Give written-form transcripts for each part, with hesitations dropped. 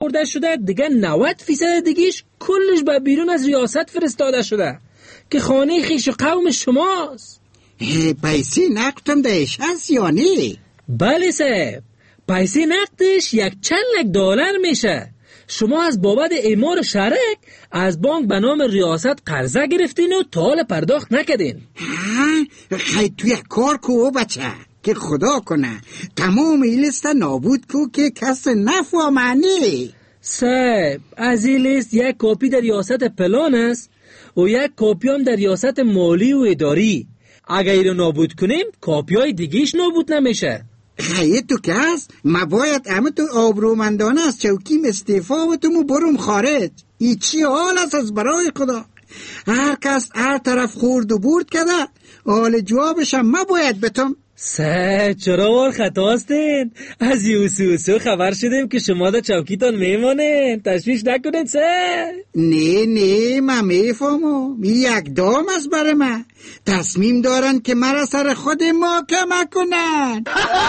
برده شده، دیگه 90% دیگهش کلش به بیرون از ریاست فرستاده شده که خانه خیش و قوم شماست. پیسه نقدم دهش هست یا نه؟ بله صاحب، پیسه نقدش $100,000 میشه. شما از بابت اعمار شرک از بانک به نام ریاست قرضه گرفتین و تا حال پرداخت نکردین. خیلی تو یک کار کو بچه که خدا کنه تمام این لیست نابود کو که کس نفهمانی. صاحب، از این لیست یک کپی در ریاست پلان است و یک کپی هم در ریاست مالی و اداری. اگر این رو نابود کنیم کپی های دیگیش نابود نمیشه. خیلی تو که هست ما باید همه تو آبرومندانه از چوکیم استعفا و تو برم خارج. ای چی حال است از برای خدا؟ هر کس هر طرف خورد و برد کرده، حال جوابش هم ما باید بتم. چرا وار خطا هستین؟ از یوسوسو خبر شدیم که شما دا چوکیتان میمانین. تشویش نکنین نه من میفهمم. یک دام است برای من. تصمیم دارن که مرا سر خود محاکمه کنن.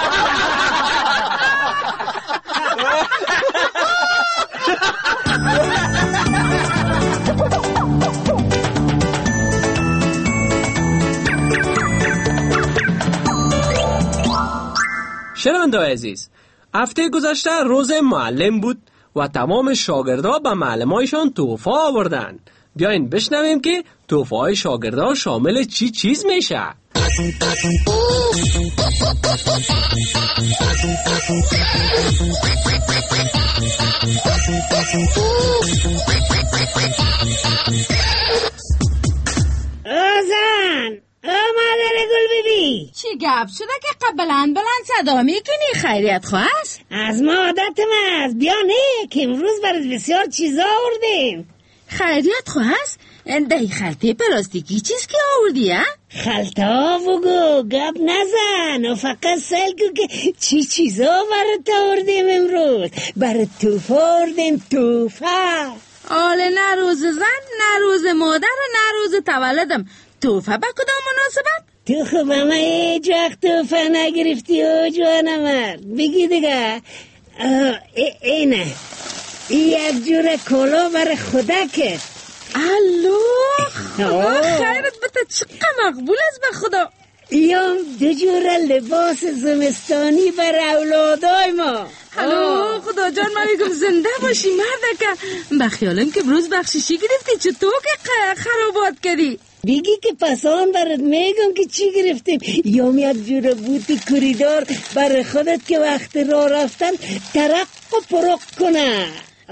شنونده‌های عزیز، هفته گذشته روز معلم بود و تمام شاگردها به معلمایشان تحفه آوردن. بیاین بشنویم که تحفه های شاگردها شامل چی چیز میشه. آزان مادر گل بیبی، چی گپ شده که بلند صدا میکنی؟ خیریت خواست؟ از ما عادتم است. بیا نه که امروز برات بسیار چیزا آوردیم. خیریت خواست؟ دهی خلطه پلاستیکی چیز که آوردی ها؟ خلطه بگو، گپ نزن و فقط سل کن که چی چیزا برات آوردیم امروز. برات توفه آوردیم. توفه آله نه روز زن، نه روز مادر و نه روز تولدم. توفه به کدام مناسبت؟ تو خوب همه هیچ وقت توفه نگرفتی و جوانمر. بگی دیگه. اینه یک جور کلا برای خودکه. الو خدا خیرت بده، چقدر مقبول است به خدا. ایام 2 جور لباس زمستانی برای اولادای ما. الو خدا جان، من میگم زنده باشی مردکه. بخیالم که بروز بخششی گرفتی، چطور که خرابات کردی؟ بگی که پسان برات میگم که چی گرفتیم. یا یک جور بوتی کوریدار برای خودت که وقت راه رفتن ترق و پرق کنه.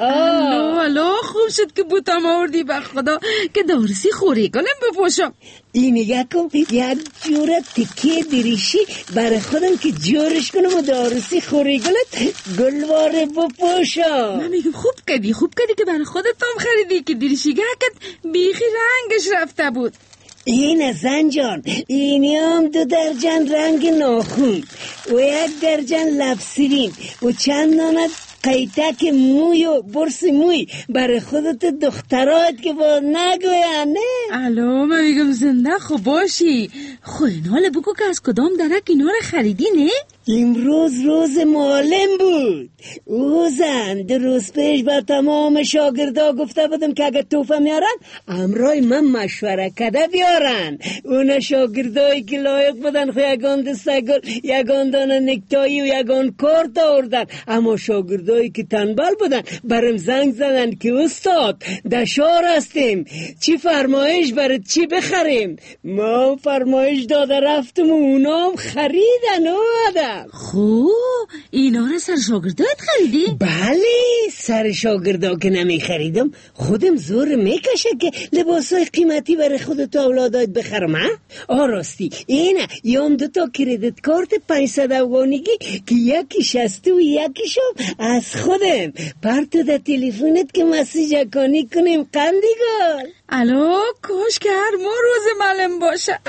الو خوب شد که بوتم آوردی به خدا که دارسی خوری کنم بپوشم. این نگه کن، یک جور تکیه دریشی برای خودم که جورش کنم و دارسی خوری گلت گلواره بپوشم. من میگم خوب کردی که برای خودت هم خریدی که دریشیگه که بیخی رنگش رفته بود. این زنجان، اینی هم 2 درجن رنگ ناخون و 1 درجن لبسرین و چند دانه قیتک موی و برس موی برای خودت دخترات که با نگوین. نه الو من میگم زنده خوب باشی. این حال بگو که از کدام درک اینا رو خریدی؟ نه امروز روز معلم بود. او زن 2 روز پیش با تمام شاگردا گفته بودم که اگه توفه میارن امرای من مشوره کده بیارن. اون شاگردایی که لایق بودن خو یگان دستگل، یگان دانه نکتایی و یگان کارت آوردن. اما شاگردایی که تنبل بودن برم زنگ زدن که استاد دشار هستیم، چی فرمایش برای چی بخریم. ما فرمایش داده رفتم و اونا هم خریدن و آدم. خوب اینا رو سر شاگردات خریدی؟ بله سر شاگردا که نمی خریدم خودم زور میکشه که لباسای قیمتی برای خودت و اولادات بخرم. راستی اینه یام 2 تا کریدیت کارت 500 افغانیگی که یکیش از تو و یکیشم از خودم. پرتو در تلفنت که مسیج کنی کنیم قندیگار. الو کاش که هر ما روز معلم باشه.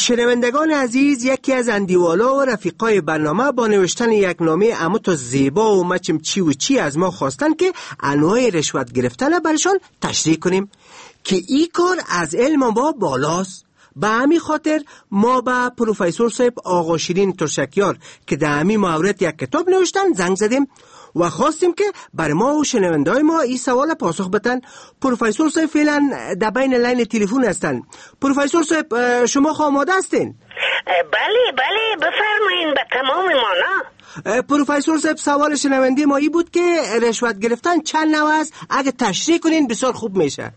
شنوندگان عزیز، یکی از اندیوالا و رفیقای برنامه با نوشتن یک نامه اما تو زیبا و مچم چی و چی از ما خواستن که انواع رشوت گرفتن برشان تشریح کنیم که این کار از علم ما بالاست. به همین خاطر ما به پروفسور صاحب آقا شیرین ترشکیار که در همین مورد یک کتاب نوشتن زنگ زدیم و خواستیم که بر ما و شنونده‌های ما این سوال پاسخ بدن. پروفسور صاحب فعلا در بین لاین تلفن هستن. پروفسور صاحب شما آماده هستین؟ بله بفرمایین به تمام مانا. پروفسور صاحب سوال شنونده ما این بود که رشوت گرفتن چند نوع است؟ اگه تشریح کنین بسیار خوب میشه.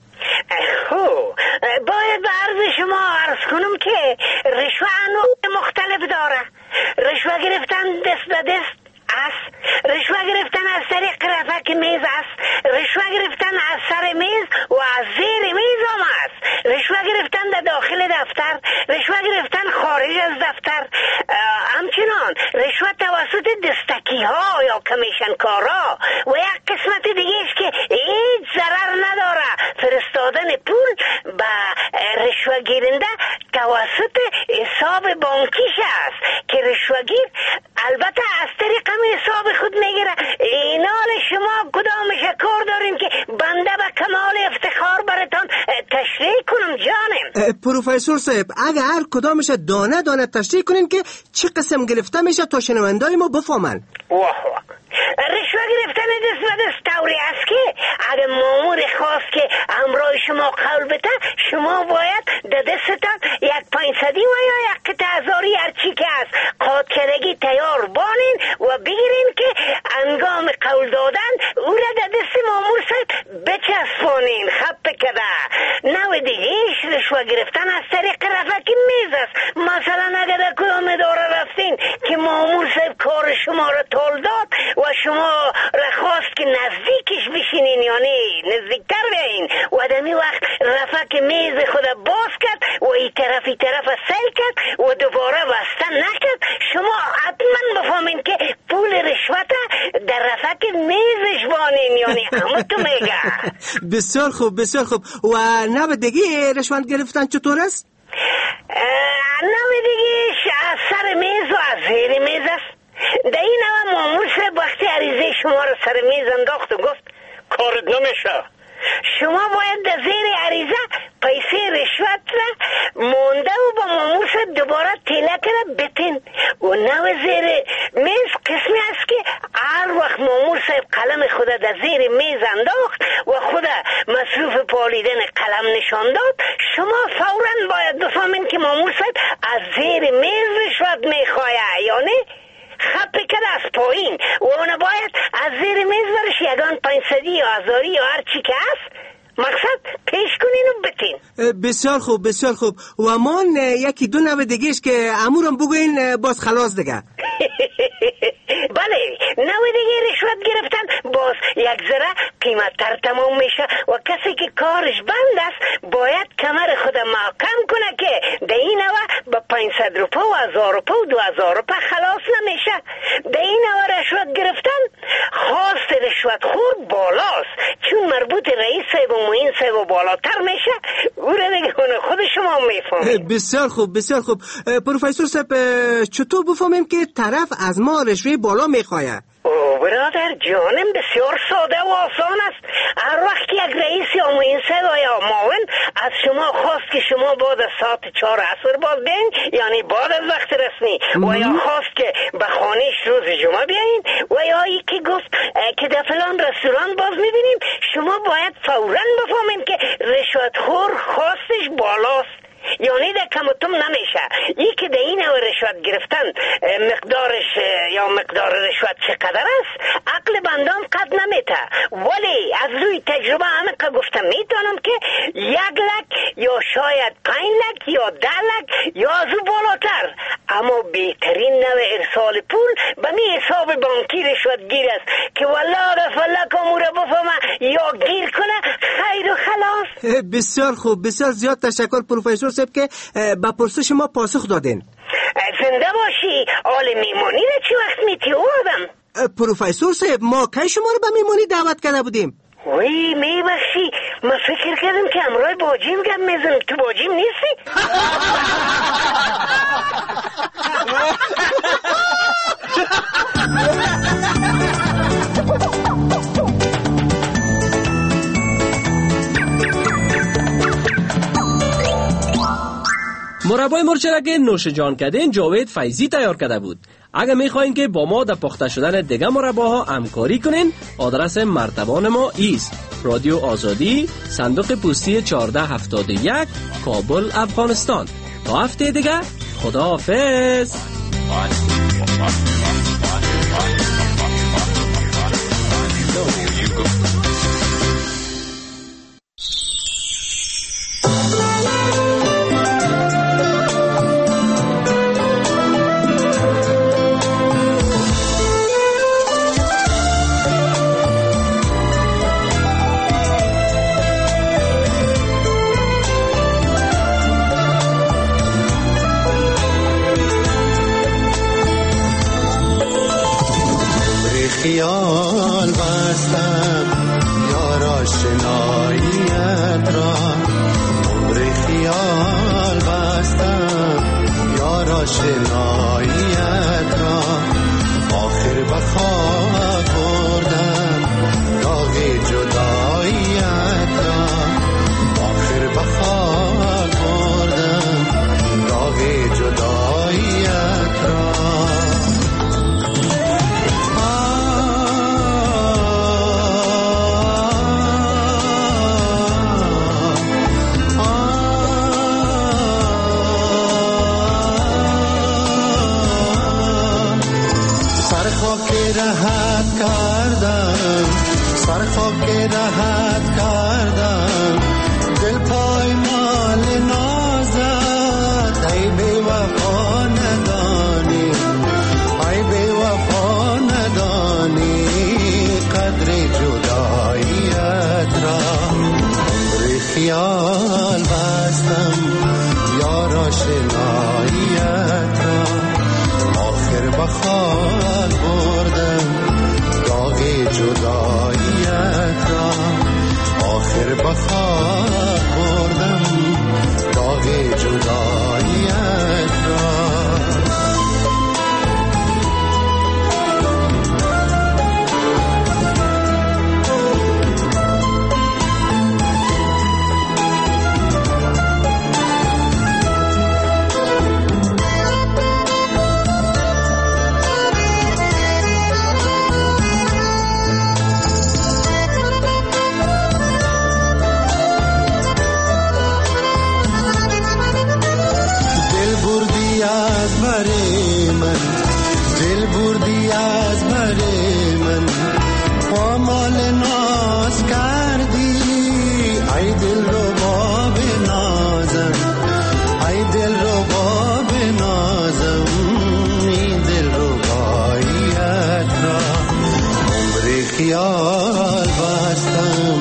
باید به عرض شما عرض کنم که رشوه انواع مختلف داره. رشوه گرفتن دست به دست است، رشوه گرفتن از طریق رفک میز است، رشوه گرفتن از سر میز و از زیر میز هم است، رشوه گرفتن در داخل دفتر، رشوه گرفتن خارج از دفتر، همچنان رشوه توسط دستکی ها یا کمیشن کارا و یک قسمت دیگه است که هیچ ضرر نداره، فرستادن پول به رشوه گیرنده توسط حساب بانکیش است که رشوه گیر البته از طریق حساب خود میگیره. اینال شما کدامش کار دارین که بنده به کمال افتخار براتون تشریح کنم جانم؟ پروفسور صاحب اگه هر کدامش دانه دانه تشریح کنین که چه قسم گرفته میشه تا شنوندای ما بفهمن. رشوه گرفتن دست به دست طوری است که اگه مامور خواست که همراه شما قول بده، شما باید در دستتان یک 500 و یا یک قطعه هزاری هرچی که است قاد کردگی تیار بانین و بگیرین که انگام قول دادن او را در دست مامور صاحب بچسبانین. خب کده نوع دیگهش رشوه گرفتن از طریق رفک میز است. مثلا اگر در کدام اداره رفتین که مامور صاحب کار شما را تول داد و شما را خواست که نزدیکش بشینین، یعنی نزدیکتر بیاین و دمی وقت رفک میز خود باز کرد و این طرف سیل کرد و دوباره بستن نکرد، شما حتما بفهمین که پول رشوت در رفک میزش بانین، یعنی همه تو میگه. بسیار خوب بسیار خوب. و نوع دیگه رشوت گرفتن چطور است؟ نوع دیگه از سر میز و از زیر میز است. در این نوع مامور صاحب وقتی عریضه شما رو سر میز انداخت و گفت کارت نمیشه، شما باید در زیر عریضه پیسه رشوت را مونده و با مامور صاحب دوباره تلک را بتین. و نوع زیر میز قسمی است که هر وقت مامور صاحب قلم خود در زیر میز انداخت و خود مصروف پالیدن قلم نشان داد، شما فوراً باید بفهمین که مامور صاحب از زیر میز رشوت میخواه، یعنی خب کرد از پایین و اون باید از زیر میز برش یگان 500 یا 1000 یا هر چی که هست مقصد پیش کنین و بتین. بسیار خوب بسیار خوب. و من یکی دو نوع دیگهش که امورم بگوین باز خلاص دیگه. بله نوع دیگه رشوت گرفتن باز یک ذره قیمتتر تمام میشه و کسی که کارش بند است باید کمر خود محکم کنه که در این نوع با 500 روپه و 1000 روپه و 2000 روپه خلاص نمیشه. در این نوع رشوت گرفتن خواست رشوت خور بالاست، چون مربوط رئیس صاحب و معین صاحب و بالاتر میشه، او را دیگه خود شما میفهمید. بسیار خوب بسیار خوب. پروفسور صاحب چطور بفهمیم که طرف از ما رشوه بالا میخواه؟ برادر جانم بسیار ساده و آسان است. هر وقت یک رئیس یا معین صاحب یا معاون از شما خواست که شما بعد از ساعت 4 عصر باز بیاین، یعنی بعد از وقت رسمی، و یا خواست که به خانهش روز جمعه بیاین، و یا یکی گفت که در فلان رستوران باز میبینیم، شما باید فوراً بفهمین که رشوتخور خواستش بالاست، یعنی در کمتم نمیشه. یکی در این رشوت گرفتن مقدارش یا مقدار رشوت چقدر است عقل بندان قد نمیته، ولی از روی تجربه همه که گفتم میتونم که 1 لک یا شاید 5 لک یا 10 لک یا از او بالاتر، اما بهترین نوع ارسال پول به می حساب بانکی رشوت گیر است که والله فلک امور بفهمه یا گیر کنه خیر و خلاص. بسیار خوب بسیار زیاد تشکر پروفسور صاحب که با پرسش ما پاسخ دادین. زنده باشی. آل میمانی را چی وقت میتی آدم؟ پروفسور صاحب ما کی شما رو به میمانی دعوت کرده بودیم؟ وی میبخشی، من فکر کردم که امرای باجیم گم میزنم. تو باجیم نیستی؟ مربای مرچ را که نوش جان کردین جاوید فیضی تیار کرده بود. اگر میخواین که با ما در پخته شدن دیگه مرباها همکاری کنین، آدرس مرتبان ما ایست: رادیو آزادی، صندوق پستی 1471، کابل، افغانستان. تا هفته دیگه، خداحافظ. خیال بستم یار آشناییت را، عمر خیال بستم یار آشناییت را، آخر به خاک بردم داغ جداییت را، آخر به خاک بردم داغ جداییت را. راحت کردم دل پای مال نازت، ای بی وفا ندانی، ای بی وفا ندانی قدر جداییت را. عمر خیال بستم یار آشناییت را، آخر به خاک بردم داغ جداییت را، آخر به خاک بردم داغ جداییت را. دل بردی از بر من، پامال ناز کردی، ای دل رو با بنازم، ای دل رو با بنازم این دل رو باییت را. عمر خیال بستم